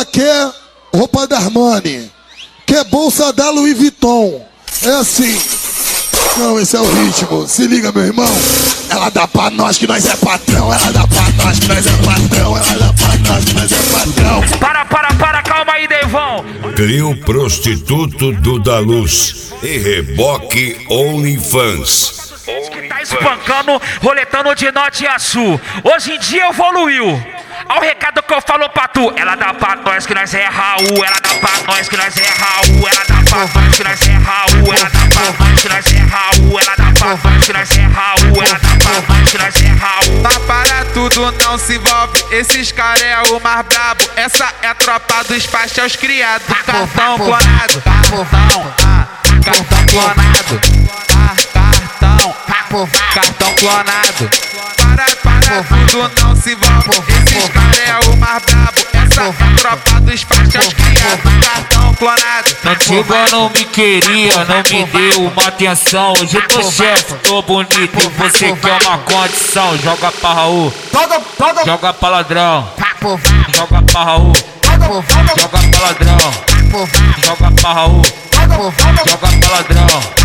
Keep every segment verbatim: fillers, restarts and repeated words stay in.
quer roupa da Armani, quer bolsa da Louis Vuitton. É assim. Não, esse é o ritmo. Se liga, meu irmão. Ela dá pra nós que nós é patrão. Ela dá pra nós que nós é patrão. Ela dá pra nós que nós é patrão. Para, para, para, calma aí, Devon. Trio Prostituto do Da Luz e Reboque OnlyFans. Que tá espancando, roletando de norte a sul. Hoje em dia evoluiu. Olha o recado que eu falo pra tu. Ela dá pra nós que nós é Raul. Ela dá pra nós que nós é Raul. Ela dá pra nós que nós é Raul. Ela dá pra nós que nós é Raul. Ela dá pra nós que nós é Raul. Ela dá pra nós que nós é Raul. Mas para tudo, não se envolve. Esses caras é o mais brabo. Essa é a tropa dos pastéis criados. Cartão clonado. Cartão, ah, cartão clonado. Ah, cartão, cartão clonado. Para, para tudo, não se envolve. Esses caras é o mais brabo. Essa é a tropa dos pastéis criados. Cartão clonado. Antiga não me queria, não me deu uma atenção. Hoje eu tô chefe, tô bonito e você quer uma condição. Joga pra Raul, joga pra ladrão. Joga pra Raul, joga pra ladrão. Joga pra Raul, joga pra ladrão.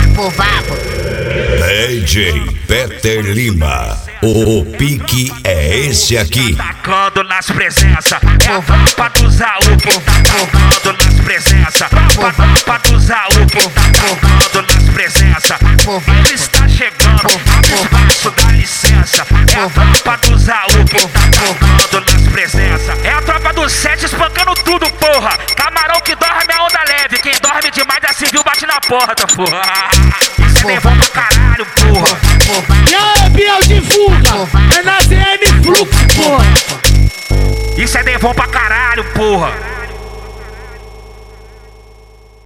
D J Peter Lima, o, o pique é esse aqui. Tacando nas presenças, é a tropa do Zaú que tá tacando nas presenças. Tropa, tropa do Zaú que tá tacando nas presenças. Ele está chegando, abre espaço, dá licença. É a tropa do Zaú que tá tacando nas presenças. É a tropa do sete espancando tudo, porra. Camarão que dorme é onda leve, quem dorme demais da civil bate na porta, porra. Isso é levão pra caralho, porra. E aí, Biel divulga, é na Z M Fluxo, porra. Isso é devon pra caralho, porra.